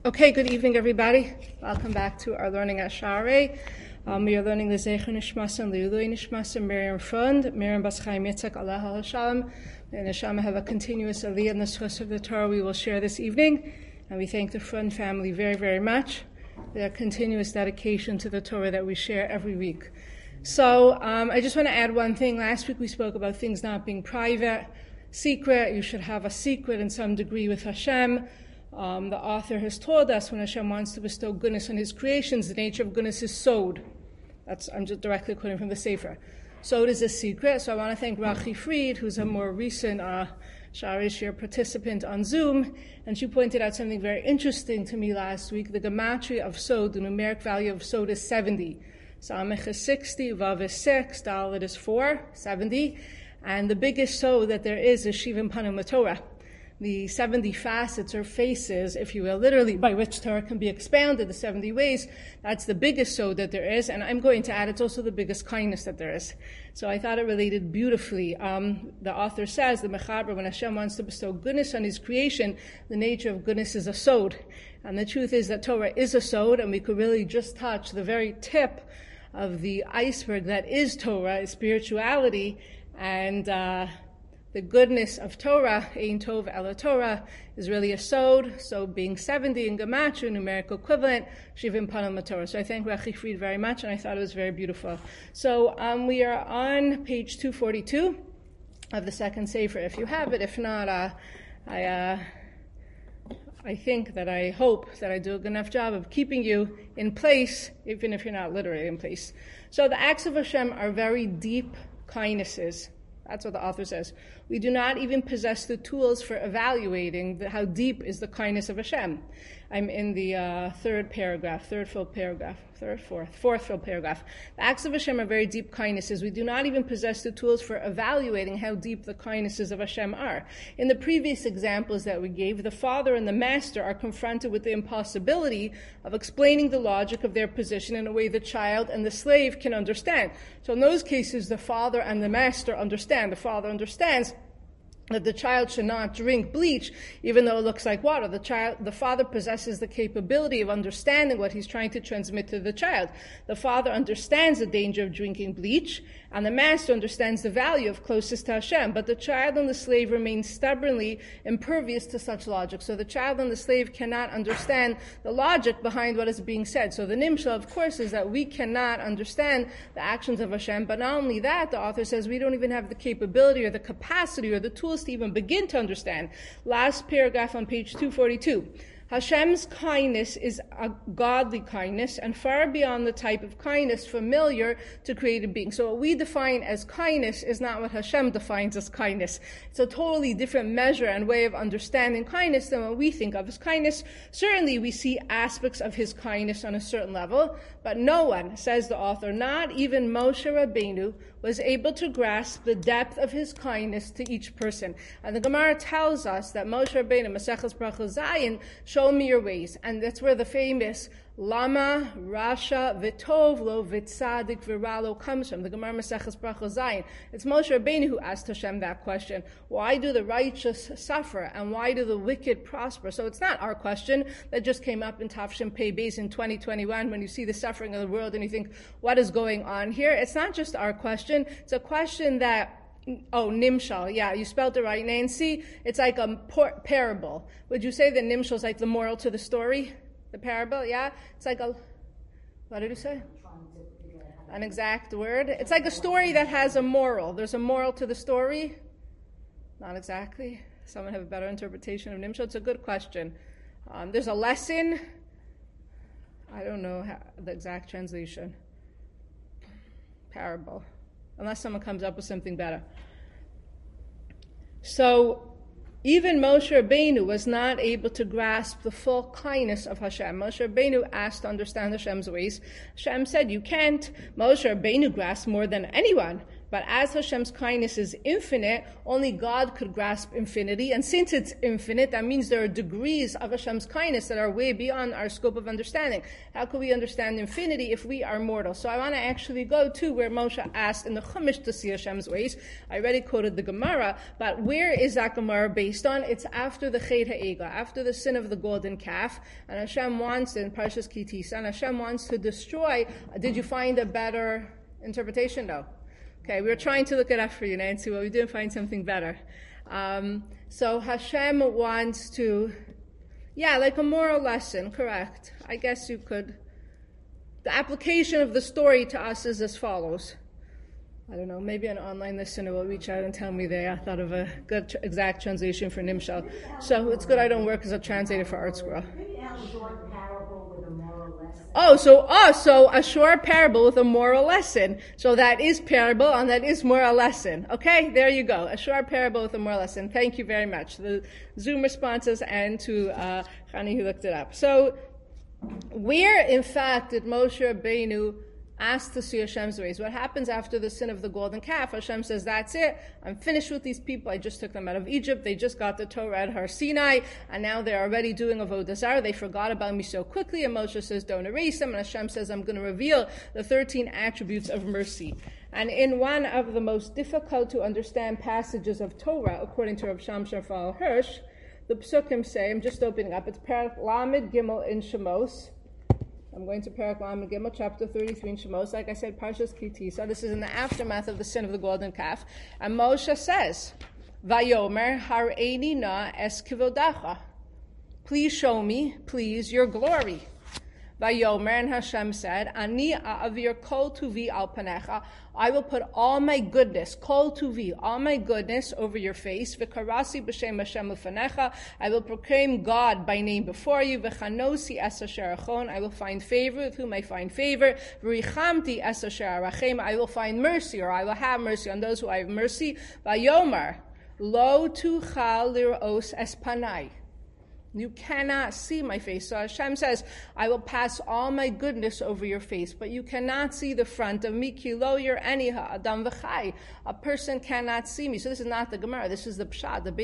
Okay, good evening, everybody. Welcome back to our learning at Sha'arei. We are learning the Zecher Nishmas and Leilui Nishmas and Miriam Frund, Miriam Bas Chaim Yitzchak, Aleha Hashalom. And Hashem have a continuous aliyah in the schus of the Torah we will share this evening. And we thank the Frund family very, very much for their continuous dedication to the Torah that we share every week. So I just want to add one thing. Last week we spoke about things not being private, secret. You should have a secret in some degree with Hashem. The author has told us when Hashem wants to bestow goodness on his creations, the nature of goodness is sod. I'm just directly quoting from the Sefer. Sod is a secret. So I want to thank Rachi Fried, who's a more recent Sha'arei Shir participant on Zoom, and she pointed out something very interesting to me last week. The gematria of sod, the numeric value of sod is 70. Samech is 60, Vav is 6, Dalet is 4, 70. And the biggest sod that there is Shivim Panim LaTorah. The 70 facets or faces, if you will, literally by which Torah can be expounded, the 70 ways, that's the biggest sod that there is. And I'm going to add, it's also the biggest kindness that there is. So I thought it related beautifully. The author says, the Mechaber, when Hashem wants to bestow goodness on his creation, the nature of goodness is a sod. And the truth is that Torah is a sod, and we could really just touch the very tip of the iceberg that is Torah, is spirituality, and the goodness of Torah, Ein Tov Ela Torah, is really a sod. So being 70 in Gematria, numerical equivalent, Shivim Panim LaTorah. So I thank Rachi Fried very much, and I thought it was very beautiful. So we are on page 242 of the second Sefer. If you have it, if not, I think that I hope that I do a good enough job of keeping you in place, even if you're not literally in place. So the acts of Hashem are very deep kindnesses. That's what the author says. We do not even possess the tools for evaluating how deep is the kindness of Hashem. I'm in the fourth fill paragraph. The acts of Hashem are very deep kindnesses. We do not even possess the tools for evaluating how deep the kindnesses of Hashem are. In the previous examples that we gave, the father and the master are confronted with the impossibility of explaining the logic of their position in a way the child and the slave can understand. So in those cases, the father and the master understand. The father understands that the child should not drink bleach, even though it looks like water. The father possesses the capability of understanding what he's trying to transmit to the child. The father understands the danger of drinking bleach, and the master understands the value of closest to Hashem. But the child and the slave remain stubbornly impervious to such logic. So the child and the slave cannot understand the logic behind what is being said. So the nimshal, of course, is that we cannot understand the actions of Hashem. But not only that, the author says we don't even have the capability or the capacity or the tools to even begin to understand. Last paragraph on page 242. Hashem's kindness is a godly kindness and far beyond the type of kindness familiar to created beings. So what we define as kindness is not what Hashem defines as kindness. It's a totally different measure and way of understanding kindness than what we think of as kindness. Certainly we see aspects of his kindness on a certain level, but no one, says the author, not even Moshe Rabbeinu, was able to grasp the depth of his kindness to each person. And the Gemara tells us that Moshe Rabbeinu, Maseches Brachos Zayin, show me your ways. And that's where the famous Lama, Rasha, Vitov, Lo, Vitzadik, Viralo comes from. The Gemara Maseches Brachos Zayin. It's Moshe Rabbeinu who asked Hashem that question. Why do the righteous suffer and why do the wicked prosper? So it's not our question that just came up in Tafshin Pei Beis in 2021 when you see the suffering of the world and you think, what is going on here? It's not just our question. It's a question that nimshal. Yeah, you spelled it right, Nancy. It's like a parable. Would you say that nimshal is like the moral to the story? The parable, yeah? It's like what did you say? An exact word. It's like a story that has a moral. There's a moral to the story? Not exactly. Someone have a better interpretation of nimshal? It's a good question. There's a lesson. I don't know the exact translation. Parable. Unless someone comes up with something better. So, even Moshe Rabbeinu was not able to grasp the full kindness of Hashem. Moshe Rabbeinu asked to understand Hashem's ways. Hashem said, you can't. Moshe Rabbeinu grasped more than anyone But as Hashem's kindness is infinite, only God could grasp infinity. And since it's infinite, that means there are degrees of Hashem's kindness that are way beyond our scope of understanding. How can we understand infinity if we are mortal? So I want to actually go to where Moshe asked in the Chumash to see Hashem's ways. I already quoted the Gemara, but where is that Gemara based on? It's after the Chet HaEga, after the sin of the golden calf. And Hashem wants, in Parshas Ki Tisa, and Hashem wants to destroy. Did you find a better interpretation? No. Okay, we were trying to look it up for you, Nancy, but we didn't find something better. So Hashem wants to, like a moral lesson, correct. I guess you could. The application of the story to us is as follows. I don't know, maybe an online listener will reach out and tell me they thought of a good exact translation for Nimshal. So it's good I don't work as a translator for Art Scroll. So a short parable with a moral lesson. So that is parable and that is moral lesson. Okay, there you go. A short parable with a moral lesson. Thank you very much. The Zoom responses and to Chani who looked it up. So where, in fact, did Moshe Rabbeinu ask to see Hashem's ways? What happens after the sin of the golden calf? Hashem says, that's it. I'm finished with these people. I just took them out of Egypt. They just got the Torah at Har Sinai, and now they're already doing Avodah Zarah. They forgot about me so quickly, and Moshe says, don't erase them. And Hashem says, I'm going to reveal the 13 attributes of mercy. And in one of the most difficult to understand passages of Torah, according to Rav Shamshon Raphael Hirsch, the Psukim say, I'm just opening up, it's Perek Lamed Gimel in Shemos. I'm going to Perek Lamed Gimel, chapter 33 in Shemos. Like I said, Parshas Ki Tisa. This is in the aftermath of the sin of the golden calf. And Moshe says, Vayomer hareini na es kivodacha. Please show me, please, your glory. Vayomer, and Hashem said, Ani a'avir kol tuvi al panecha. I will put all my goodness, kol tuvi, all my goodness over your face. V'karasi b'shem Hashem ufanecha. I will proclaim God by name before you. V'chanosi es asher achon. I will find favor with whom I find favor. V'richamti es asher arachem. I will find mercy, or I will have mercy on those who I have mercy. Vayomer lo tuchal lir'os es panai. You cannot see my face. So Hashem says, I will pass all my goodness over your face, but you cannot see the front of me. Kilo yer eniha adam v'chai. A person cannot see me. So this is not the Gemara. This is the Pshat, the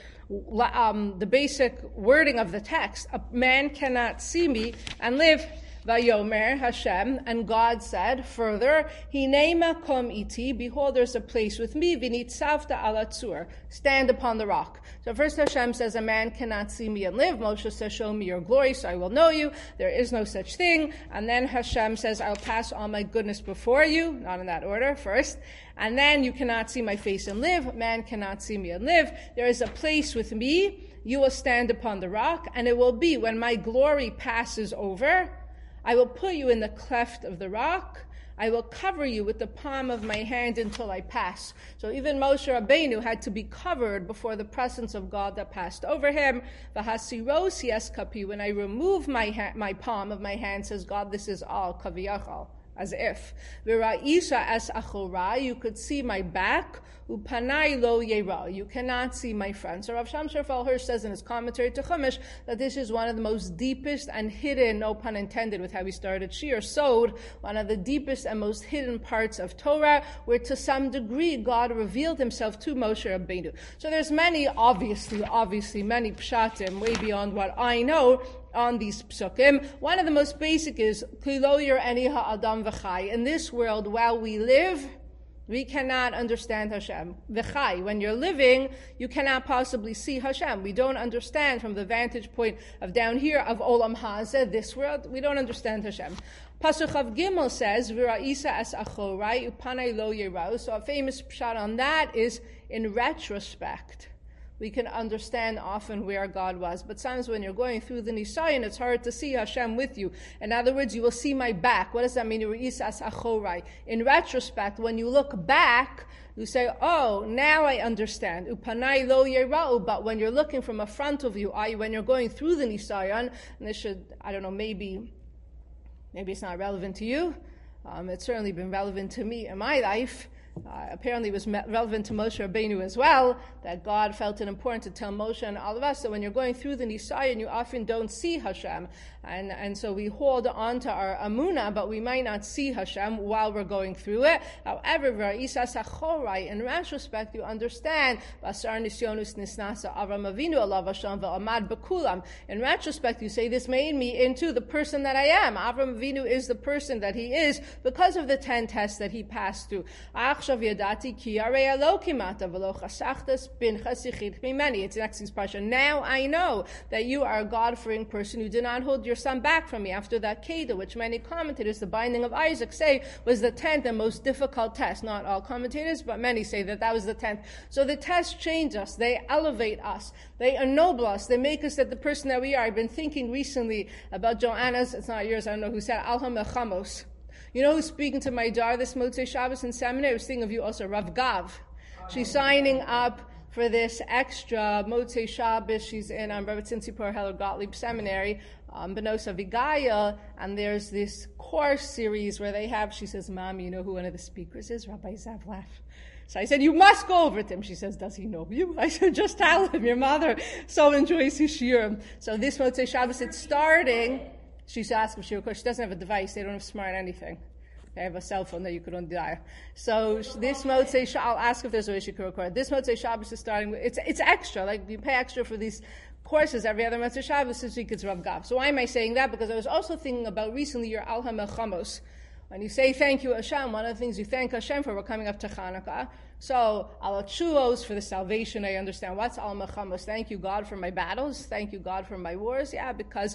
basic wording of the text. A man cannot see me and live. Vayomer Hashem, and God said further, Hinema kom iti, behold, there's a place with me, v'nitzavta ala tzur, stand upon the rock. So first Hashem says, a man cannot see me and live. Moshe says, show me your glory, so I will know you. There is no such thing. And then Hashem says, I'll pass all my goodness before you, not in that order, first. And then you cannot see my face and live. Man cannot see me and live. There is a place with me. You will stand upon the rock, and it will be when my glory passes over, I will put you in the cleft of the rock. I will cover you with the palm of my hand until I pass. So even Moshe Rabbeinu had to be covered before the presence of God that passed over him. V'hasiros yeskapi, when I remove my palm of my hand, says God, this is all kaviyachal, as if. V'ra'isa es achora, you could see my back. Upanai lo yera, you cannot see my front. So Rav Shamshon Raphael Hirsch says in his commentary to Chumash that this is one of the most deepest and hidden, no pun intended with how we started Shir, Sod, one of the deepest and most hidden parts of Torah, where to some degree God revealed himself to Moshe Rabbeinu. So there's many, obviously many pshatim, way beyond what I know, on these psukim. One of the most basic is, Kilo yer eniha adam v'chai. In this world, while we live, we cannot understand Hashem. V'chai, when you're living, you cannot possibly see Hashem. We don't understand from the vantage point of down here of Olam Hazeh, this world, we don't understand Hashem. Pasuk Chav Gimel says, V'ra'isa es achorai upanai lo yerau. So a famous pshat on that is, in retrospect, we can understand often where God was. But sometimes when you're going through the Nisayan, it's hard to see Hashem with you. In other words, you will see my back. What does that mean? In retrospect, when you look back, you say, oh, now I understand. Upanai lo yera'u. But when you're looking from a frontal view, when you're going through the Nisayan, and this should, I don't know, maybe it's not relevant to you. It's certainly been relevant to me in my life. apparently was relevant to Moshe Rabbeinu as well, that God felt it important to tell Moshe and all of us that when you're going through the Nisayan, you often don't see Hashem. And so we hold on to our Amunah, but we might not see Hashem while we're going through it. However, in retrospect, you understand, in retrospect, you say, this made me into the person that I am. Avram Avinu is the person that he is because of the 10 tests that he passed through. It's next expression. Now I know that you are a God-fearing person who did not hold your son back from me after that Kedah, which many commentators, the binding of Isaac, say was the 10th and most difficult test. Not all commentators, but many say that was the 10th. So the tests change us. They elevate us. They ennoble us. They make us that the person that we are. I've been thinking recently about Joanna's, it's not yours, I don't know who said, Alha Mechamos. You know who's speaking to my daughter this Motzei Shabbos in seminary? I was thinking of you also, Rav Gav. She's signing up for this extra Motzei Shabbos. She's in Rabbi Tzipor Heller Gottlieb Seminary, Benos Avigaya, and there's this course series where they have, she says, Mom, you know who one of the speakers is? Rabbi Zavlev. So I said, you must go over to him. She says, does he know you? I said, just tell him, your mother so enjoys his shiurim. So this Motzei Shabbos, it's starting. She's asking for shiur. Of course, she doesn't have a device. They don't have smart anything. They have a cell phone that you could only dial. So this Motzei Shabbos, I'll ask if there's a way she could record. This Motzei Shabbos is starting. It's extra. Like you pay extra for these courses every other Motzei Shabbos this week. It's Rav Gav. So why am I saying that? Because I was also thinking about recently your Al HaMelchamos. When you say thank you Hashem, one of the things you thank Hashem for, we're coming up to Chanukah. So, al Chuos for the salvation, I understand. What's al Mechamos? Thank you, God, for my battles. Thank you, God, for my wars. Yeah, because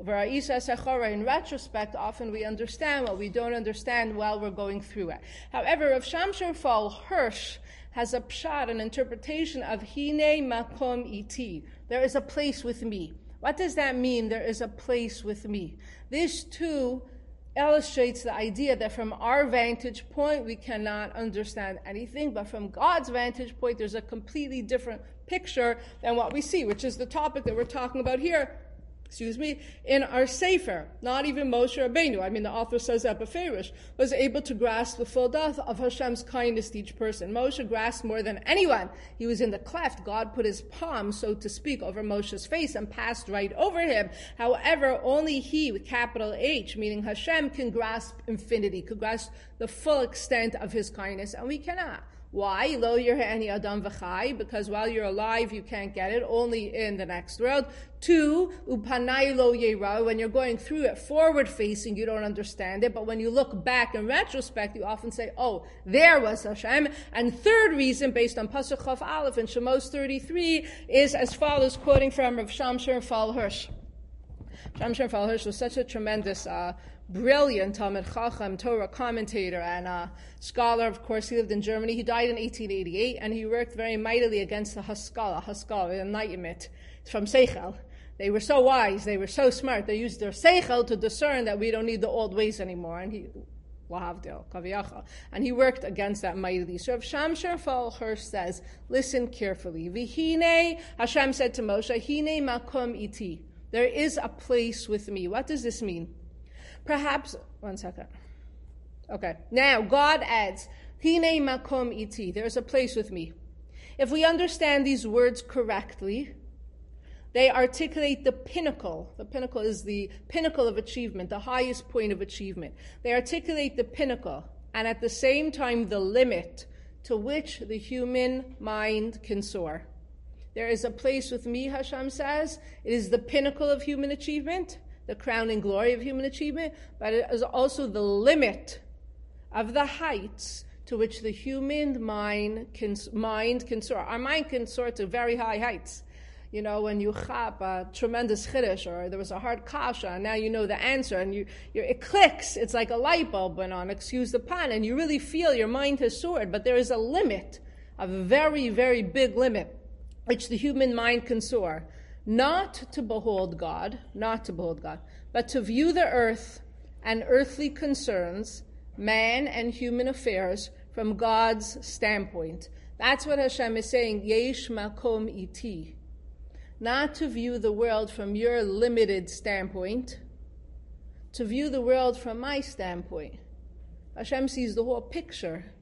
in retrospect, often we understand what we don't understand while we're going through it. However, Rav Shamshon Fall Hirsch has a pshat, an interpretation of Hine Makom Iti. There is a place with me. What does that mean, there is a place with me? This, too, illustrates the idea that from our vantage point, we cannot understand anything, but from God's vantage point, there's a completely different picture than what we see, which is the topic that we're talking about here, in our Sefer. Not even Moshe Rabbeinu, I mean, the author says that Beferish, was able to grasp the full depth of Hashem's kindness to each person. Moshe grasped more than anyone. He was in the cleft. God put his palm, so to speak, over Moshe's face and passed right over him. However, only he, with capital H, meaning Hashem, can grasp infinity, could grasp the full extent of his kindness, and we cannot. Why? Lo yirhe'eni adam v'chai, because while you're alive, you can't get it, only in the next world. 2, upanai lo yera, when you're going through it forward facing, you don't understand it, but when you look back in retrospect, you often say, oh, there was Hashem. And third reason, based on Pasuk Chav Aleph in Shemos 33, is as follows, quoting from Rav Shamshon Fall Hirsch. Shamshon Fall Hirsch was such a tremendous brilliant Talmud Chacham, Torah commentator, and scholar. Of course, he lived in Germany. He died in 1888, and he worked very mightily against the Haskalah, enlightenment from Seichel. They were so wise, they were so smart, they used their Seichel to discern that we don't need the old ways anymore, and he worked against that mightily. So Rav Shamshon Fall Hirsch says, listen carefully. V'hine, Hashem said to Moshe, Hine makom iti. There is a place with me. What does this mean? Perhaps, one second. Okay, now God adds, Hine makom iti, there is a place with me. If we understand these words correctly, they articulate the pinnacle. The pinnacle is the pinnacle of achievement, the highest point of achievement. They articulate the pinnacle, and at the same time the limit to which the human mind can soar. There is a place with me, Hashem says. It is the pinnacle of human achievement, the crowning glory of human achievement, but it is also the limit of the heights to which the human mind can soar. Our mind can soar to very high heights. You know, when you chap a tremendous chiddush, or there was a hard kasha, and now you know the answer, and it clicks. It's like a light bulb went on, excuse the pun, and you really feel your mind has soared. But there is a limit, a very, very big limit, which the human mind can soar. Not to behold God, but to view the earth and earthly concerns, man and human affairs, from God's standpoint. That's what Hashem is saying, Yesh makom iti. Not to view the world from your limited standpoint, to view the world from my standpoint. Hashem sees the whole picture.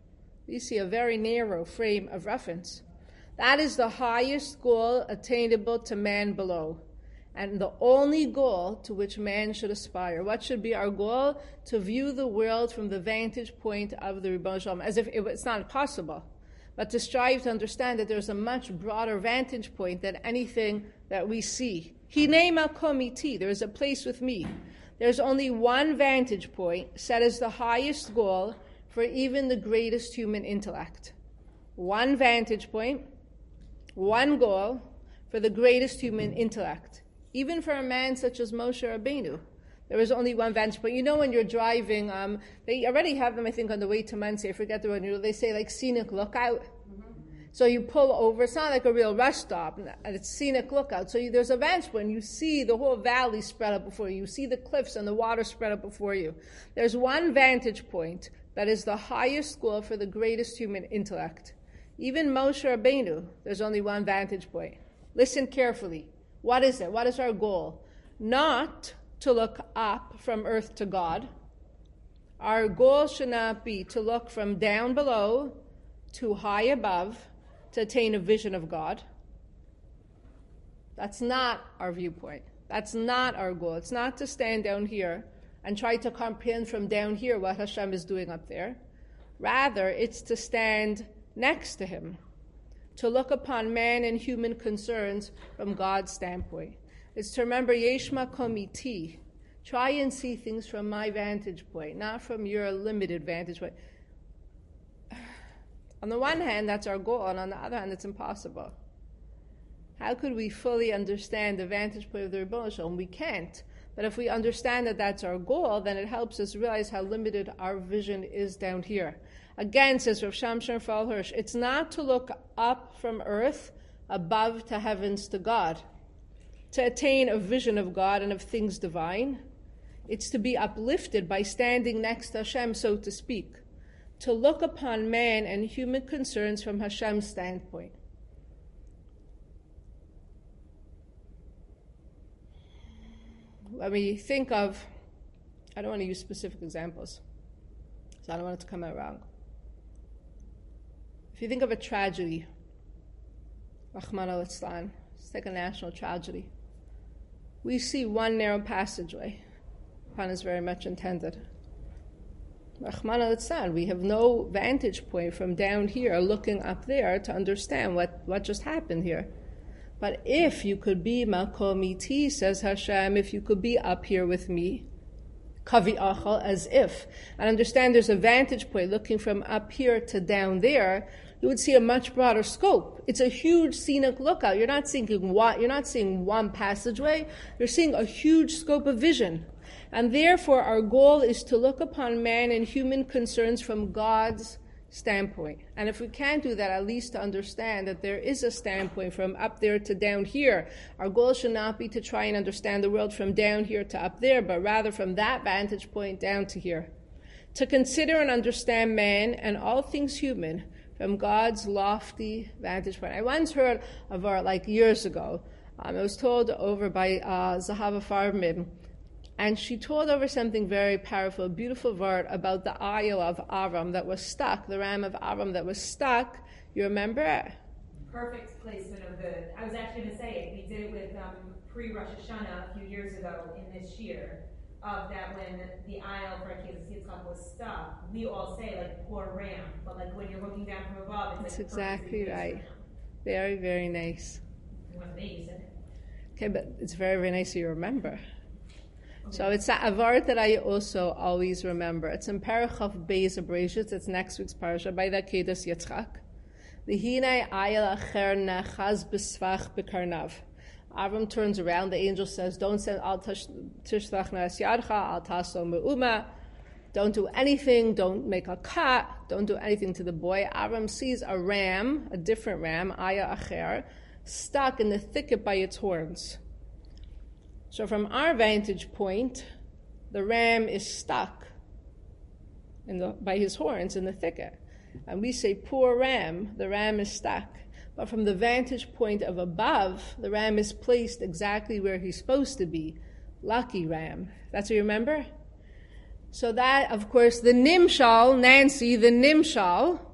We see a very narrow frame of reference. That is the highest goal attainable to man below, and the only goal to which man should aspire. What should be our goal? To view the world from the vantage point of the Ribono Shel Olam, as if it's not possible, but to strive to understand that there's a much broader vantage point than anything that we see. Hinei makom iti, there is a place with me. There's only one vantage point set as the highest goal for even the greatest human intellect. One vantage point, one goal for the greatest human intellect. Even for a man such as Moshe Rabbeinu, there is only one vantage point. You know, when you're driving, they already have them, I think, on the way to Monsey. I forget the one. They say, like, scenic lookout. So you pull over. It's not like a real rush stop, and it's scenic lookout. So there's a vantage point. You see the whole valley spread up before you. You see the cliffs and the water spread up before you. There's one vantage point that is the highest goal for the greatest human intellect. Even Moshe Rabbeinu, there's only one vantage point. Listen carefully. What is it? What is our goal? Not to look up from earth to God. Our goal should not be to look from down below to high above to attain a vision of God. That's not our viewpoint. That's not our goal. It's not to stand down here and try to comprehend from down here what Hashem is doing up there. Rather, it's to stand next to Him, to look upon man and human concerns from God's standpoint. It's to remember, Yesh makom iti. Try and see things from my vantage point, not from your limited vantage point. On the one hand, that's our goal, and on the other hand, it's impossible. How could we fully understand the vantage point of the Ribono Shel Olam? We can't. But if we understand that that's our goal, then it helps us realize how limited our vision is down here. Again, says Rav Shamshon Raphael Hirsch, it's not to look up from earth, above to heavens to God, to attain a vision of God and of things divine. It's to be uplifted by standing next to Hashem, so to speak, to look upon man and human concerns from Hashem's standpoint. When we think of, I don't want to use specific examples, so I don't want it to come out wrong. If you think of a tragedy, Rahman al-Islam, it's like a national tragedy. We see one narrow passageway. Pun is very much intended. Rahman al-Islam, we have no vantage point from down here looking up there to understand what just happened here. But if you could be makom iti, says Hashem, if you could be up here with me, kavi achal, as if, and understand there's a vantage point looking from up here to down there, you would see a much broader scope. It's a huge scenic lookout. You're not seeing one passageway. You're seeing a huge scope of vision. And therefore, our goal is to look upon man and human concerns from God's standpoint. And if we can't do that, at least to understand that there is a standpoint from up there to down here. Our goal should not be to try and understand the world from down here to up there, but rather from that vantage point down to here. To consider and understand man and all things human from God's lofty vantage point. I once heard of years ago, I was told over by Zahava Farbman, and she told over something very powerful, a beautiful word about the Ayil of Aram that was stuck, the ram of Aram that was stuck. You remember it? Perfect placement of I was actually going to say it. We did it with pre-Rosh Hashanah a few years ago in this year, of that when the Ayil for Akilas Yitzchak was stuck, we all say, poor ram. But when you're looking down from above, it's that's exactly right. Very, very nice. Okay, but it's very, very nice you remember. So it's a word that I also always remember. It's in Parachav Beis Abreshit. It's next week's parasha by the Kedas Yitzchak. V'hinei ayel acher nechaz b'svach b'karnav. Avram turns around. The angel says, "Don't send al tishlach nas yadcha al taso me'uma. Don't do anything. Don't make a cut. Don't do anything to the boy." Avram sees a ram, a different ram, ayel acher, stuck in the thicket by its horns. So from our vantage point, the ram is stuck by his horns in the thicket. And we say, poor ram, the ram is stuck. But from the vantage point of above, the ram is placed exactly where he's supposed to be. Lucky ram. That's what you remember? So that, of course, the nimshal, Nancy, the nimshal,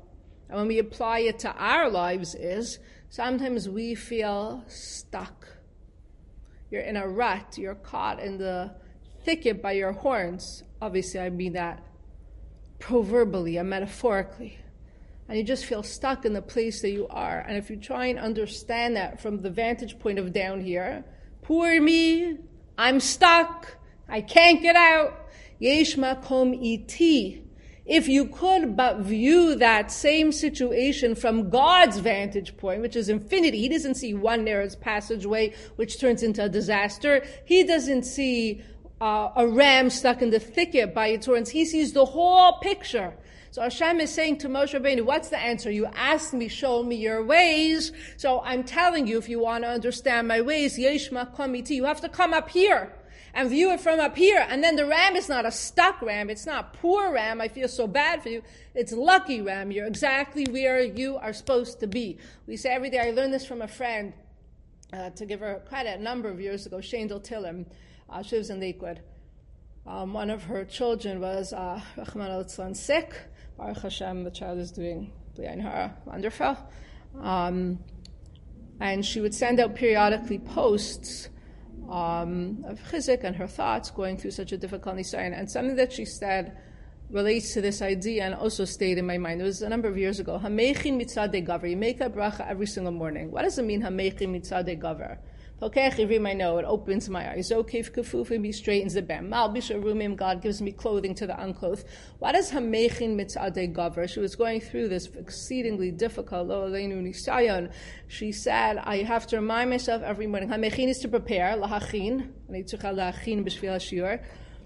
And when we apply it to our lives is, sometimes we feel stuck. You're in a rut, you're caught in the thicket by your horns. Obviously, I mean that proverbially and metaphorically. And you just feel stuck in the place that you are. And if you try and understand that from the vantage point of down here, poor me, I'm stuck, I can't get out. Yesh makom iti. If you could but view that same situation from God's vantage point, which is infinity, he doesn't see one narrow passageway which turns into a disaster. He doesn't see a ram stuck in the thicket by its horns. He sees the whole picture. So Hashem is saying to Moshe Rabbeinu, what's the answer? You asked me, show me your ways. So I'm telling you, if you want to understand my ways, yesh makom iti, you have to come up here and view it from up here. And then the ram is not a stuck ram. It's not poor ram. I feel so bad for you. It's lucky ram. You're exactly where you are supposed to be. We say every day, I learned this from a friend, to give her credit, a number of years ago, Shandel Tillim. She lives in Lakewood. One of her children was, Rahman al-Islam, sick. Baruch Hashem, the child is doing wonderful. And she would send out periodically posts of chizik and her thoughts going through such a difficult nisayon. And something that she said relates to this idea and also stayed in my mind. It was a number of years ago. Hamechin mitzadei gaver. You make a bracha every single morning. What does it mean, Hamechin mitzadei gaver? I know, it opens my eyes. Zokif kafufim, he straightens the bem. Malbish arumim, God gives me clothing to the unclothed. What is hamechin mitzadei gaver? She was going through this exceedingly difficult lo aleinu nisayon. She said, I have to remind myself every morning. Hamechin is to prepare, lahachin. Ani tzucha lahachin b'shvil hashiyur.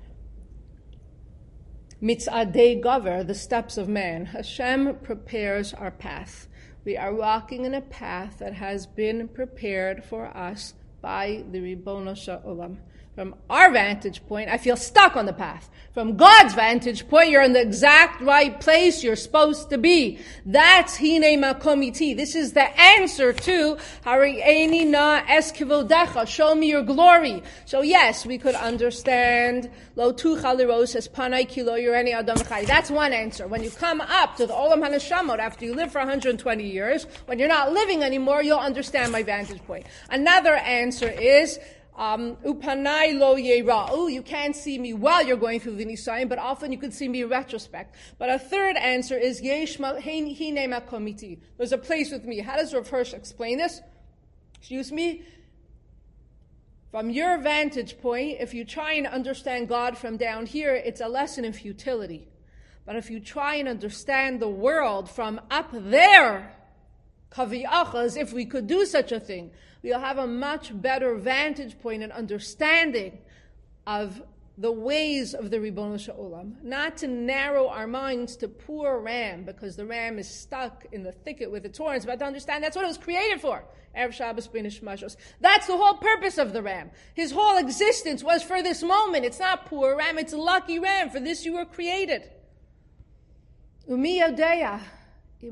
Mitzadei gaver, the steps of man. Hashem prepares our path. We are walking in a path that has been prepared for us by the Ribono Shel Olam. From our vantage point, I feel stuck on the path. From God's vantage point, you're in the exact right place you're supposed to be. That's Hine Makom Iti. This is the answer to Hari'eni na es kivodecha. Show me your glory. So yes, we could understand Lo tucha liros es panai ki lo yireni adam chai. That's one answer. When you come up to the Olam HaNeshamot after you live for 120 years, when you're not living anymore, you'll understand my vantage point. Another answer is Upanai lo yera'u. You can't see me while you're going through the Nisayim, but often you can see me in retrospect. But a third answer is Yesh hine makom iti. There's a place with me. How does Rav Hirsch explain this? Excuse me. From your vantage point, if you try and understand God from down here, it's a lesson in futility. But if you try and understand the world from up there, Kaviyachas, if we could do such a thing, we'll have a much better vantage point and understanding of the ways of the Ribono Shel Olam. Not to narrow our minds to poor ram, because the ram is stuck in the thicket with its horns, but to understand that's what it was created for. Erev Shabbos B'nish Mashos. That's the whole purpose of the ram. His whole existence was for this moment. It's not poor ram, it's lucky ram. For this you were created. Umi Yodeya. Who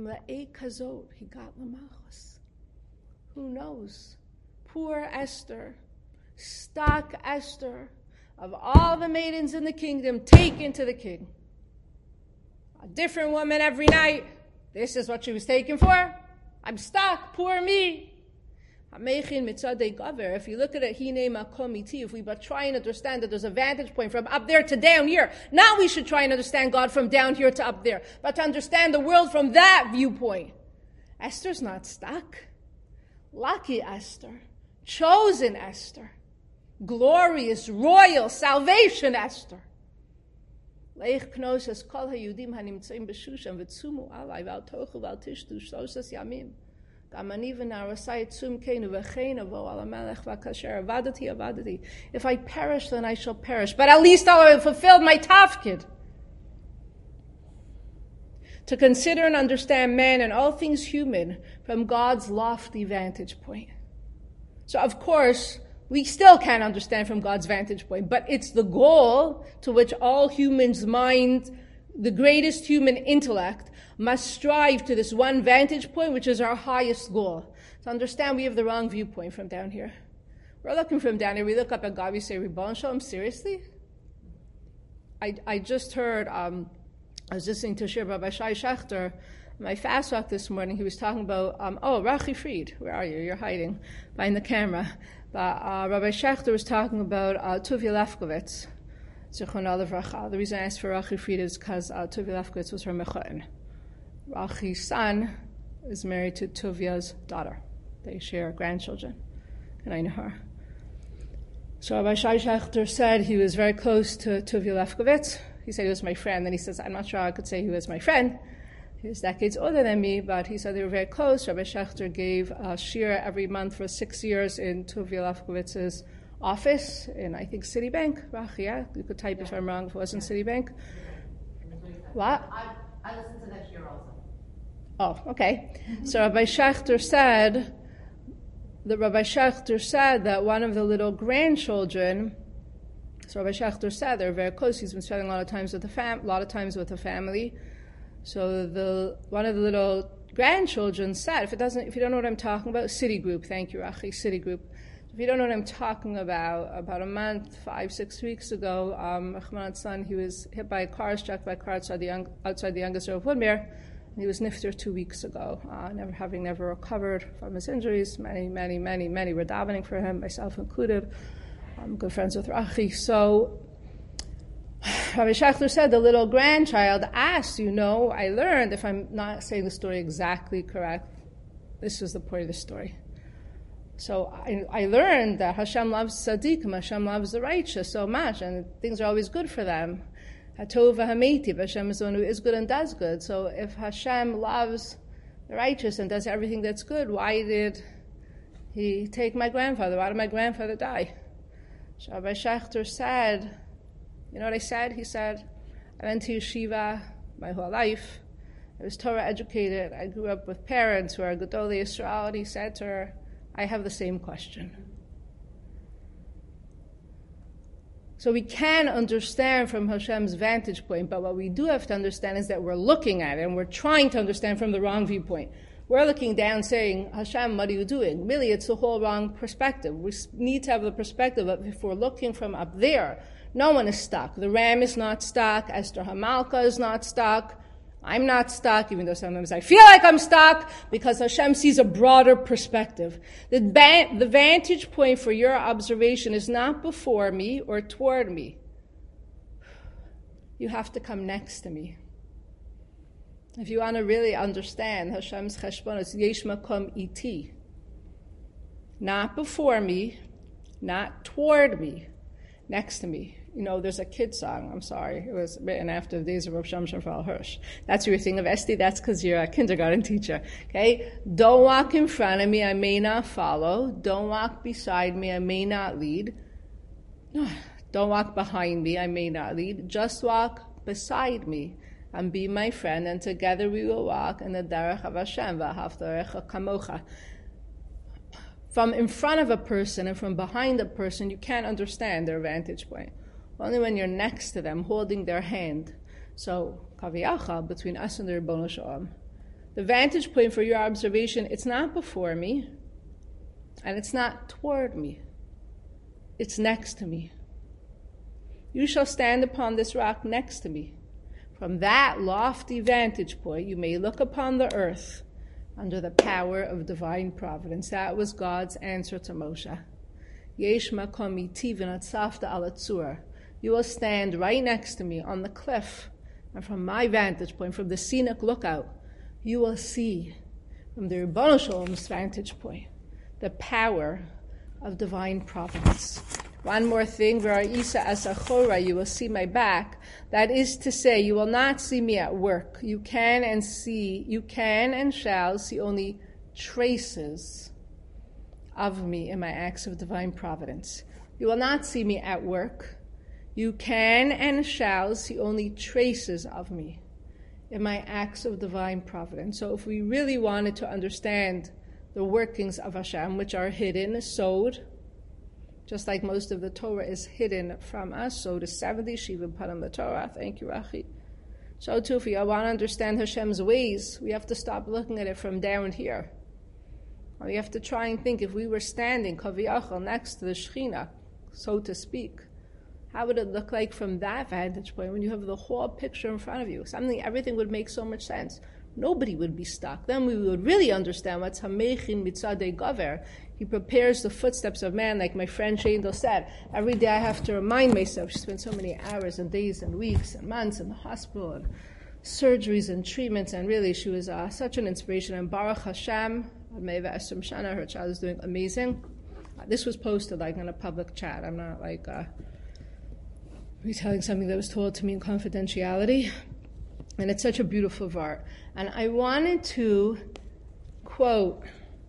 knows? Poor Esther, stuck Esther, of all the maidens in the kingdom, taken to the king. A different woman every night. This is what she was taken for. I'm stuck, poor me. If you look at it, if we but try and understand that there's a vantage point from up there to down here, now we should try and understand God from down here to up there. But to understand the world from that viewpoint, Esther's not stuck. Lucky Esther. Chosen Esther. Glorious, royal, salvation Esther. Leich Knosas kol hayudim hanimtzeim b'shushan v'tzumu alai v'al tochu v'al tishtu shlosas yamim. If I perish, then I shall perish. But at least I will have fulfilled my tafkid. To consider and understand man and all things human from God's lofty vantage point. So of course, we still can't understand from God's vantage point, but it's the goal to which all humans' mind, the greatest human intellect, must strive to this one vantage point, which is our highest goal. To understand we have the wrong viewpoint from down here. We're looking from down here, we look up at God, we say, Ribono Shel Olam, seriously? I just heard, I was listening to Shir Rabbi Shai Shechter, My fast walk this morning, he was talking about, Rachi Fried, where are you? You're hiding behind the camera. But Rabbi Schechter was talking about Tuvia Lefkowitz, Zichron Livracha. The reason I asked for Rachi Fried is because Tuvia Lefkowitz was her mechutin. Rachi's son is married to Tuvia's daughter. They share grandchildren, and I know her. So Rabbi Shai Schechter said he was very close to Tuvia Lefkowitz. He said he was my friend. Then he says, I'm not sure I could say he was my friend. He was decades older than me, but he said they were very close. Rabbi Schechter gave a shir every month for 6 years in Tuvia Lefkowitz's office in, I think, Citibank. Rach, yeah? You could type if I'm wrong if it wasn't Citibank. What? I listened to that shir also. Oh, okay. So Rabbi Schechter said that one of the little grandchildren, so Rabbi Schechter said they're very close. He's been spending a lot of times with the family. So one of the little grandchildren said, if you don't know what I'm talking about, Citigroup, thank you, Rachi, Citigroup. If you don't know what I'm talking about a month, 5-6 weeks ago, Rahman's son, he was hit by a car, struck by a car outside the youngest of Woodmere, and he was nifter 2 weeks ago, having never recovered from his injuries. Many were davening for him, myself included. I'm good friends with Rachi. So Rabbi Schechter said the little grandchild asked, I learned, if I'm not saying the story exactly correct, this is the point of the story. So I learned that Hashem loves tzaddikim, Hashem loves the righteous so much, and things are always good for them. Hatov v'hameitiv, Hashem is the one who is good and does good. So if Hashem loves the righteous and does everything that's good, why did he take my grandfather? Why did my grandfather die? So Rabbi Schechter said, you know what I said? He said, I went to yeshiva my whole life. I was Torah educated. I grew up with parents who are Gedolei Yisrael. And he said to her, I have the same question. So we can understand from Hashem's vantage point, but what we do have to understand is that we're looking at it and we're trying to understand from the wrong viewpoint. We're looking down saying, Hashem, what are you doing? Really, it's the whole wrong perspective. We need to have the perspective of if we're looking from up there, no one is stuck. The Ram is not stuck. Esther Hamalka is not stuck. I'm not stuck, even though sometimes I feel like I'm stuck, because Hashem sees a broader perspective. The vantage point for your observation is not before me or toward me. You have to come next to me. If you want to really understand Hashem's cheshbon, it's yesh makom iti. Not before me, not toward me, next to me. There's a kid song, I'm sorry. It was written after the days of Rav Shamshon Frau Hirsch. That's your thing of Esti, that's because you're a kindergarten teacher. Okay? Don't walk in front of me, I may not follow. Don't walk beside me, I may not lead. Don't walk behind me, I may not lead. Just walk beside me and be my friend, and together we will walk in the derech of Hashem, v'ahavta kamocha. From in front of a person and from behind a person, you can't understand their vantage point. Only when you're next to them, holding their hand. So, kaviyacha, between us and the Ribbono Shel Olam. The vantage point for your observation, it's not before me, and it's not toward me. It's next to me. You shall stand upon this rock next to me. From that lofty vantage point, you may look upon the earth under the power of divine providence. That was God's answer to Moshe. Yesh makom iti v'natzafta al hatzur. You will stand right next to me on the cliff, and from my vantage point, from the scenic lookout, you will see, from the Ribbono Shel Olam's vantage point, the power of divine providence. One more thing, v'ra'isa asachora, you will see my back. That is to say, you will not see me at work. You can and shall see only traces of me in my acts of divine providence. You will not see me at work. You can and shall see only traces of me in my acts of divine providence. So if we really wanted to understand the workings of Hashem, which are hidden, sewed, just like most of the Torah is hidden from us, so the 70 Shivim Panim the Torah, thank you, Rachi. So too, if we want to understand Hashem's ways, we have to stop looking at it from down here. We have to try and think, if we were standing, Kaviyachal, next to the Shekhinah, so to speak, how would it look like from that vantage point when you have the whole picture in front of you? Everything would make so much sense. nobody would be stuck. Then we would really understand what's Hamechin Mitzadei Gaver. He prepares the footsteps of man, like my friend Shendel said. Every day I have to remind myself. She spent so many hours and days and weeks and months in the hospital and surgeries and treatments, and really she was such an inspiration. And Baruch Hashem, Meva Esrim Shana, her child is doing amazing. This was posted like in a public chat. I'm not like retelling something that was told to me in confidentiality. And it's such a beautiful vart. And I wanted to quote,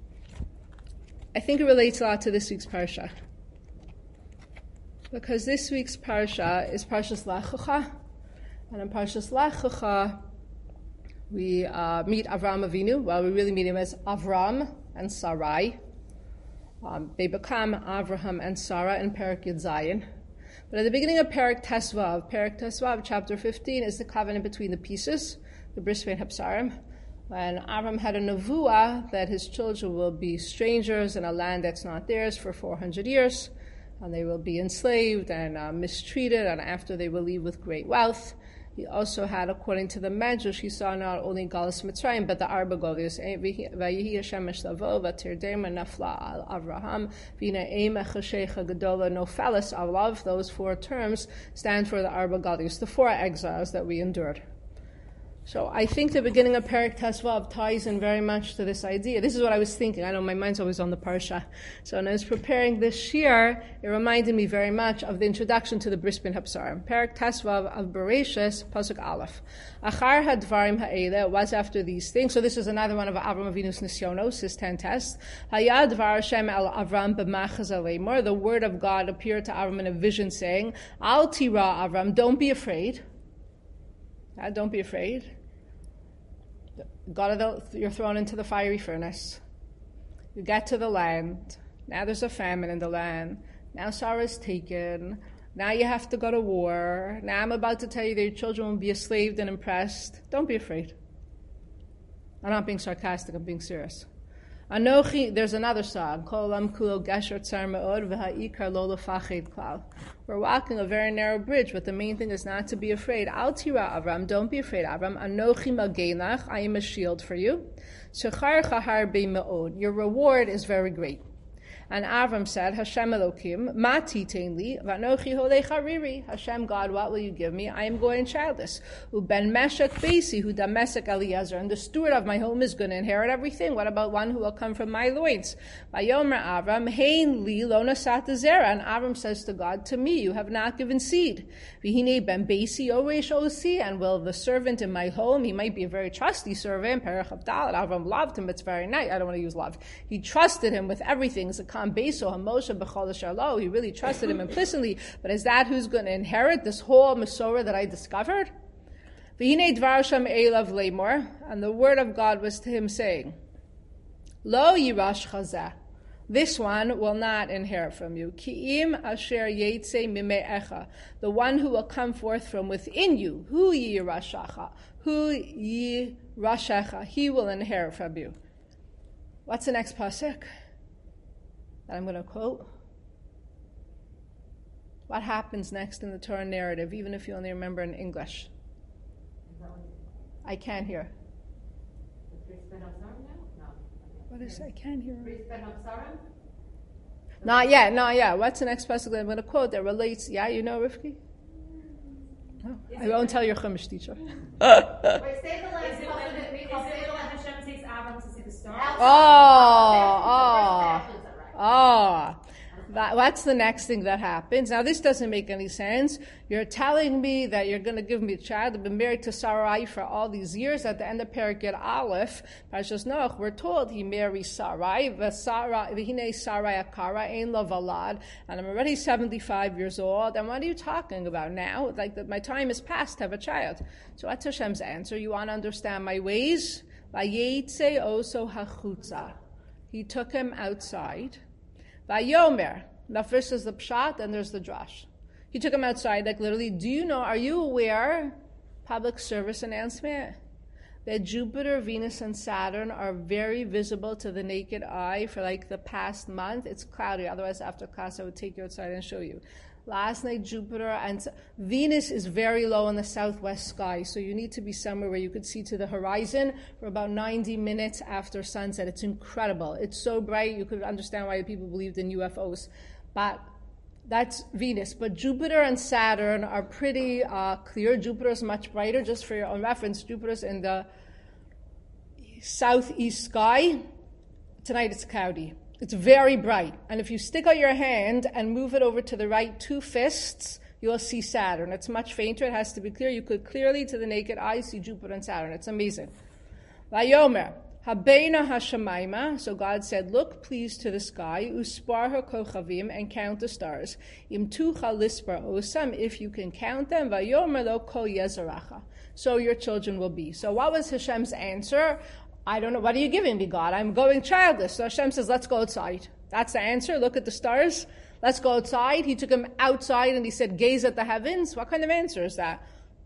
I think it relates a lot to this week's parsha. Because this week's parsha is Parshas Lech Lecha. And in Parshas Lech Lecha, we meet Avram Avinu. Well, we really meet him as Avram and Sarai. They become Avraham and Sarah in Perek Yud Zayin. But at the beginning of Perek Tesvav, chapter 15, is the covenant between the pieces, the Bris Bein Habsarim, when Avram had a nevuah that his children will be strangers in a land that's not theirs for 400 years, and they will be enslaved and mistreated, and after they will leave with great wealth. He also had, according to the Medrash, he saw not only Galus Mitzrayim, but the Arba Golios. Vayihi Hashem Eshlavo, Vatirdema Nafla al Avraham, Vina Ema Chashecha Gedola Nofelis Alav. Those four terms stand for the Arba Golios, the four exiles that we endured. So I think the beginning of Perek Tesvav ties in very much to this idea. This is what I was thinking. I know my mind's always on the Parsha. So when I was preparing this year, it reminded me very much of the introduction to the Bris Bein Habsarim. Perek Tesvav of Bereshis, Pasuk Aleph. Achar hadvarim ha'ele, was after these things. So this is another one of Avram Avinu's Nisyonos, his 10 tests. Hayad dvar Hashem el Avram b'machaz alemor. The word of God appeared to Avram in a vision saying, Al tira Avram, don't be afraid. Don't be afraid. You're thrown into the fiery furnace. You get to the land. Now there's a famine in the land. Now Sarah's taken. Now you have to go to war. Now I'm about to tell you that your children will be enslaved and oppressed. Don't be afraid. I'm not being sarcastic, I'm being serious. Anochi, there's another song. Kolam kulo gesher tsar me'od v'ha'ikar lo lefached klal. We're walking a very narrow bridge, but the main thing is not to be afraid. Al tira Avram, don't be afraid, Avram. Anochi magenach, I am a shield for you. Shechar chahar be me'od. Your reward is very great. And Avram said, Hashem Elokim, ma titein li, v'anochi holei chariri. Hashem, God, what will you give me? I am going childless. Uben meshek beisi, hu damesek Eliezer. And the steward of my home is going to inherit everything. What about one who will come from my loins? Vayomer Avram, hein li lo nasat zera. And Avram says to God, to me you have not given seed. V'hinei ben beisi oresh osi. And will the servant in my home, he might be a very trusty servant, Perech Abdal. Avram loved him, it's very nice. I don't want to use love. He trusted him with everything. He really trusted him implicitly, but is that who's going to inherit this whole Masorah that I discovered? And the word of God was to him saying, Lo yirash chazeh, this one will not inherit from you. Ki'im asher yetze mime'echa, the one who will come forth from within you. Hu yirashacha, hu yirashecha, he will inherit from you. What's the next pasuk that I'm going to quote? What happens next in the Torah narrative, even if you only remember in English? I can't hear. What is I can't hear. Not yet. What's the next passage that I'm going to quote that relates? Yeah, you know, Rivki? No, I won't tell your Chumash teacher. Wait, say the last Is it when Hashem takes Avram to see the stars? What's the next thing that happens? Now, this doesn't make any sense. You're telling me that you're going to give me a child. I've been married to Sarai for all these years. At the end of Perek Yud Aleph, Parshas Noach, we're told he marries Sarai. V'hinei Sarai akara ein lo valad. And I'm already 75 years old. And what are you talking about now? Like that, my time is past to have a child. So what's Hashem's answer? You want to understand my ways? Vayetze oso hachutza. He took him outside. Vayomer. Now first is the pshat, and there's the drash. He took him outside, like literally, are you aware, public service announcement, that Jupiter, Venus, and Saturn are very visible to the naked eye for like the past month? It's cloudy, otherwise after class I would take you outside and show you. Last night, Jupiter and Venus is very low in the southwest sky, so you need to be somewhere where you could see to the horizon for about 90 minutes after sunset. It's incredible. It's so bright, you could understand why people believed in UFOs. But that's Venus. But Jupiter and Saturn are pretty clear. Jupiter is much brighter. Just for your own reference, Jupiter's in the southeast sky. Tonight it's cloudy. It's very bright. And if you stick out your hand and move it over to the right 2 fists, you'll see Saturn. It's much fainter. It has to be clear. You could clearly, to the naked eye, see Jupiter and Saturn. It's amazing. Vayomer, habeina hashamayma. So God said, look, please, to the sky, uspar ha'kochavim, and count the stars. Im tucha lispar osam, if you can count them, vayomer lo kol yezeracha. So your children will be. So what was Hashem's answer? I don't know. What are you giving me, God? I'm going childless. So Hashem says, let's go outside. That's the answer. Look at the stars. Let's go outside. He took him outside and he said, gaze at the heavens. What kind of answer is that?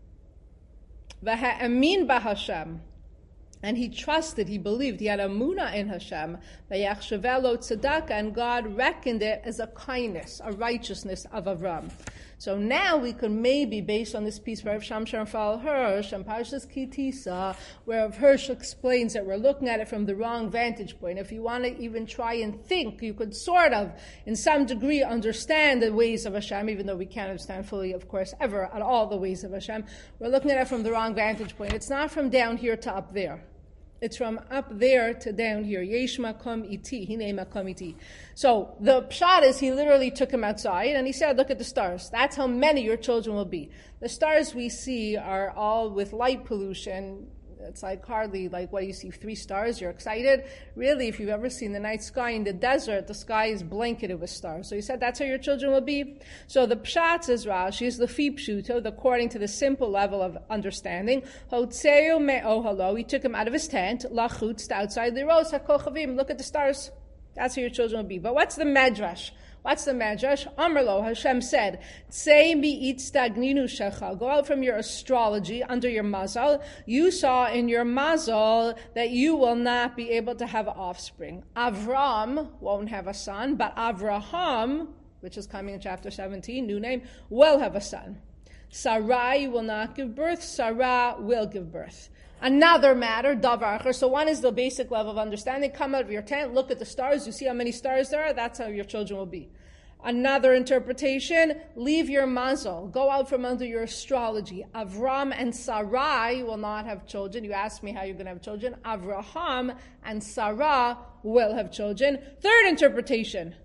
V'ha'amin b'Hashem. And he trusted, he believed, he had emunah in Hashem. V'yachshavelo tzedakah, and God reckoned it as a kindness, a righteousness of Avram. So now we could maybe, based on this piece where Rav Shamshon Raphael Hirsch and Parshas Ki Tisa, where Rav Hirsch explains that we're looking at it from the wrong vantage point. If you want to even try and think, you could sort of, in some degree, understand the ways of Hashem, even though we can't understand fully, of course, ever at all the ways of Hashem. We're looking at it from the wrong vantage point. It's not from down here to up there. It's from up there to down here. Yesh makom iti. Hinei makom iti. So the pshat is he literally took him outside and he said, look at the stars. That's how many your children will be. The stars we see are all with light pollution. It's like hardly like what you see 3 stars, you're excited. Really, if you've ever seen the night sky in the desert, the sky is blanketed with stars. So he said that's how your children will be. So the pshat, says Rashi, is the pshuto, according to the simple level of understanding. Hotzeo me'ohalo, he took him out of his tent, lachutz, outside, liros hakochavim, look at the stars. That's how your children will be. But what's the medrash? What's the medrash? Amrlo, Hashem said, Tsei mi'it stagninu shecha. Go out from your astrology under your mazal. You saw in your mazal that you will not be able to have offspring. Avram won't have a son, but Avraham, which is coming in chapter 17, new name, will have a son. Sarai will not give birth. Sarah will give birth. Another matter, davar. So one is the basic level of understanding. Come out of your tent, look at the stars. You see how many stars there are? That's how your children will be. Another interpretation, leave your mazal. Go out from under your astrology. Avram and Sarai will not have children. You asked me how you're going to have children. Avraham and Sarah will have children. Third interpretation,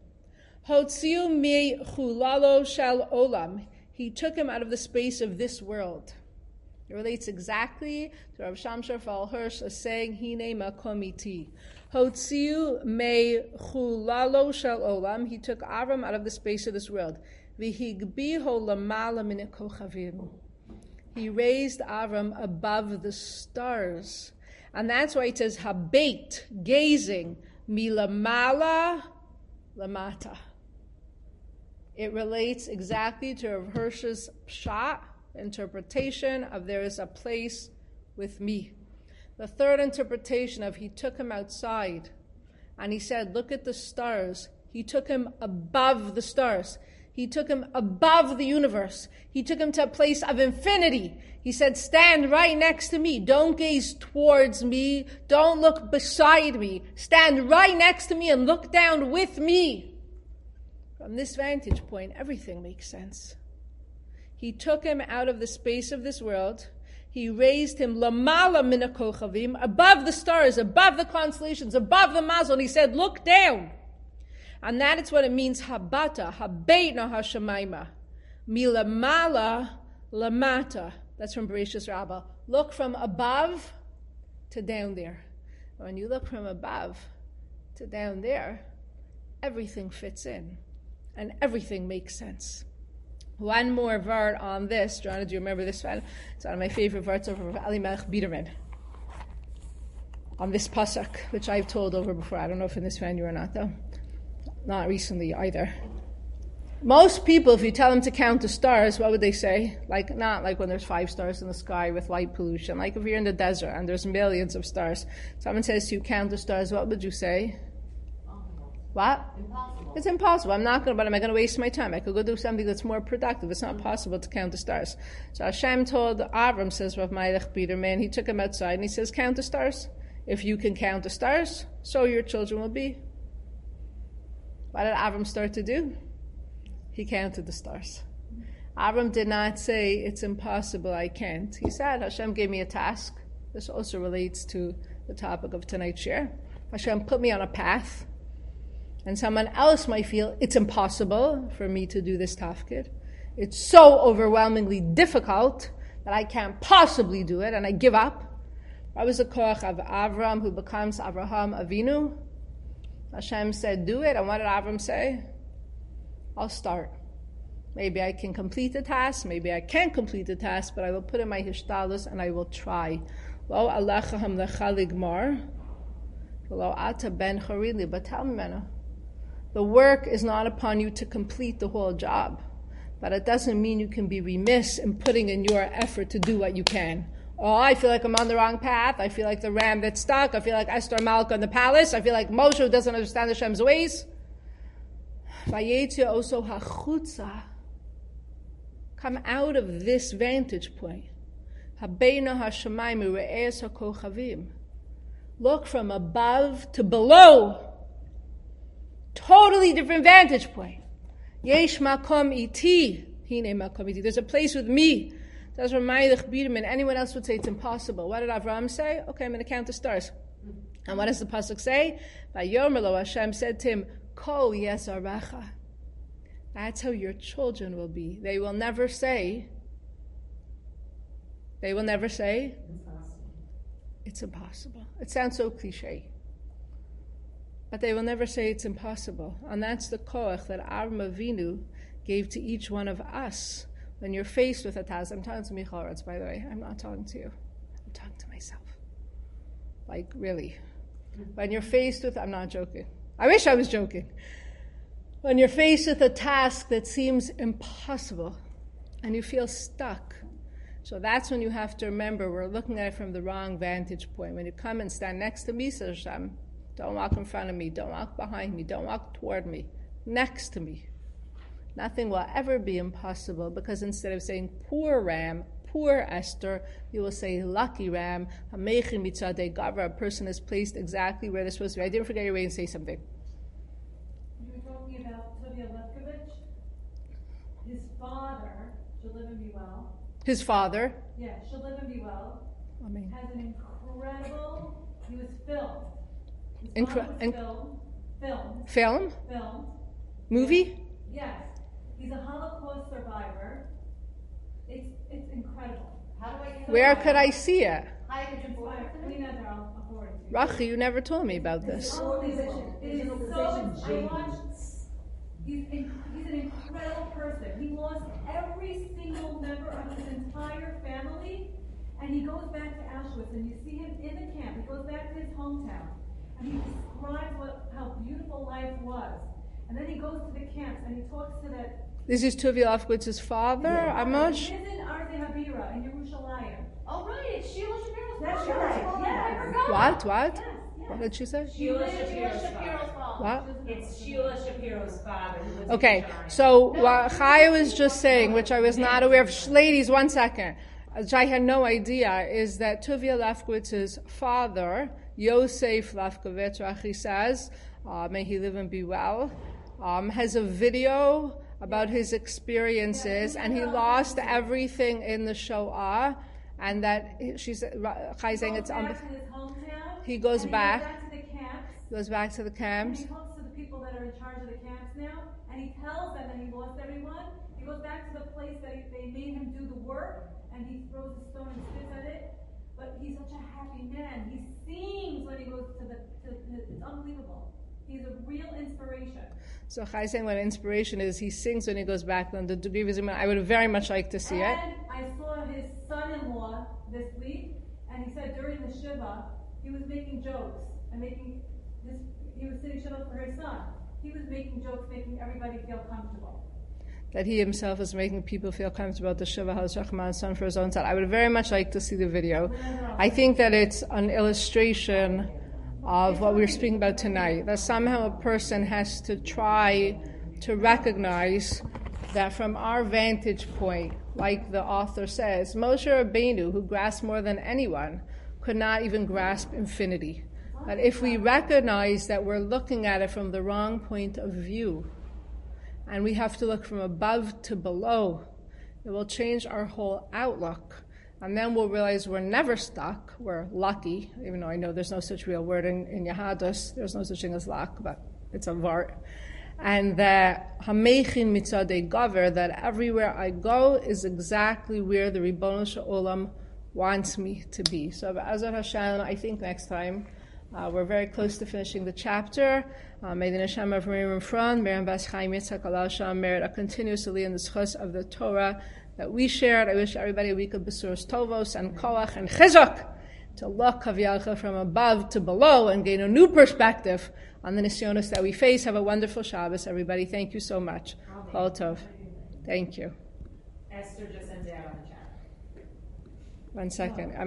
Hotziu mi chulalo shel olam. He took him out of the space of this world. It relates exactly to Rav Shamshon Raphael Hirsch as saying, Hine makom iti. Hotziu me chulalo shel olam. He took Avram out of the space of this world. V'higbiho lamala min kochavim. He raised Avram above the stars. And that's why it says, habeit, gazing, milamala lamata. It relates exactly to Rav Hirsch's pshat, interpretation of there is a place with me. The third interpretation of he took him outside and he said, look at the stars. He took him above the stars. He took him above the universe. He took him to a place of infinity. He said, stand right next to me. Don't gaze towards me. Don't look beside me. Stand right next to me and look down with me. From this vantage point, everything makes sense. He took him out of the space of this world. He raised him lamala min kochavim, above the stars, above the constellations, above the mazal. And he said, look down. And that is what it means, habata, habeitna hashamayma, milamala lamata. That's from Bereshis Rabbah. Look from above to down there. When you look from above to down there, everything fits in. And everything makes sense. One more word on this. Joanna, do you remember this one? It's one of my favorite words over Elimelech Biderman. On this pasuk, which I've told over before. I don't know if in this venue or not, though. Not recently either. Most people, if you tell them to count the stars, what would they say? Like, not like when there's 5 stars in the sky with light pollution. Like if you're in the desert and there's millions of stars. Someone says to you, count the stars, what would you say? What? Impossible. It's impossible. I'm not going to, but am I going to waste my time? I could go do something that's more productive. It's not possible to count the stars. So Hashem told Avram, says Rav Meilech Biederman, he took him outside and he says, count the stars. If you can count the stars, so your children will be. What did Avram start to do? He counted the stars. Avram did not say, it's impossible, I can't. He said, Hashem gave me a task. This also relates to the topic of tonight's share. Hashem put me on a path. And someone else might feel it's impossible for me to do this tafkid. It's so overwhelmingly difficult that I can't possibly do it, and I give up. That was the koach of Avram, who becomes Avraham Avinu. Hashem said, do it. And what did Avram say? I'll start. Maybe I can complete the task, maybe I can't complete the task, but I will put in my hishtalus and I will try. Lo alachaham lechaligmar, lo ata ben charili, but tell me, Mena, the work is not upon you to complete the whole job, but it doesn't mean you can be remiss in putting in your effort to do what you can. Oh, I feel like I'm on the wrong path. I feel like the ram that's stuck. I feel like Esther Malka in the palace. I feel like Moshe who doesn't understand Hashem's ways. Vayetzi also hachutza. Come out of this vantage point. Habeina hashamayim re'es hakochavim. Look from above to below. Totally different vantage point. Yesh makom iti. Hine makom iti. There's a place with me. That's Rav Meilech Biederman. Anyone else would say it's impossible. What did Avram say? Okay, I'm going to count the stars. And what does the pasuk say? Vayomer lo, Hashem said to him, Ko yesarecha. That's how your children will be. They will never say, it's impossible. It sounds so cliche. But they will never say it's impossible. And that's the koach that Avram Avinu gave to each one of us. When you're faced with a task, I'm talking to Michal Rutz, by the way. I'm not talking to you. I'm talking to myself. Like, really. When you're faced with, I'm not joking. I wish I was joking. When you're faced with a task that seems impossible and you feel stuck, so that's when you have to remember we're looking at it from the wrong vantage point. When you come and stand next to me, says Hashem, don't walk in front of me, don't walk behind me, don't walk toward me, next to me. Nothing will ever be impossible, because instead of saying poor ram, poor Esther, you will say lucky ram, hamechin mitzadei gavra, a person is placed exactly where they're supposed to be. I didn't forget your way and say something. You were talking about Tovia Lefkovich. His father, she'll live and be well. His father? Yeah, she'll live and be well. Amen. Has an incredible, he was filmed. His father was filmed. Movie? Yes. He's a Holocaust survivor. It's incredible. How do I get Where could I see it? Hi, could you forward it to me? We never afford it. Rachi, you never told me about this. It is so, I watched, he's an incredible person. He lost every single member of his entire family, and he goes back to Auschwitz, and you see him in the camp. He goes back to his hometown, and he describes how beautiful life was. And then he goes to the camps, and he talks to that. This is Tuvi Lefkowitz's father, Amos? He lives in Arze Habira in Yerushalayim. Oh, right, it's Sheila Shapiro's That's father. right. Yeah, I forgot. What? Yes. What did she say? Sheila Shapiro's Shapiro's father. What? It's Sheila Shapiro's father. Who lives Okay, in China. so what Chaya was just saying, which I was not aware of, ladies, 1 second, which I had no idea, is that Tuvia Lefkowitz's father, Yosef Lefkowitz, Rachi says, may he live and be well, has a video about his experiences, and he lost everything in the Shoah, and that she's saying it's back to his hometown. he goes and back. He goes back to the camps. Goes back to the camps. And he talks to the people that are in charge of the camps now, and he tells them that he lost everyone. He goes back to the place that they made him do the work, and he throws a stone and spits at it. But he's such a happy man. He sings when he goes it's unbelievable. He's a real inspiration. So Chai saying what inspiration is, he sings when he goes back on the degree of his iman. I would very much like to see it. And I saw his son-in-law this week, and he said during the Shiva, he was making jokes and he was sitting Shiva for his son. He was making jokes, making everybody feel comfortable. That he himself is making people feel comfortable about the Shiva Haz Rahman's son for his own son. I would very much like to see the video. I think that it's an illustration of what we were speaking about tonight. That somehow a person has to try to recognize that from our vantage point, like the author says, Moshe Rabbeinu, who grasped more than anyone, could not even grasp infinity. That if we recognize that we're looking at it from the wrong point of view, and we have to look from above to below, it will change our whole outlook. And then we'll realize we're never stuck. We're lucky, even though I know there's no such real word in Yahadus. There's no such thing as luck, but it's a vart. And that Hamechin Mitzadei Gaver, that everywhere I go is exactly where the Ribono Shel Olam wants me to be. So Be'ezrat Hashem, I think next time, we're very close to finishing the chapter. May the Neshama of Miriam Frond, Miriam Bas Chaim Yitzchak Alal Shalom, merit a continuously in the schus of the Torah that we shared. I wish everybody a week of Besuros Tovos and Koach and Chizuk to look Kaviyalcha from above to below and gain a new perspective on the nisyonos that we face. Have a wonderful Shabbos, everybody. Thank you so much. Kol Tov. Thank you. Esther just sent it out on the chat. 1 second.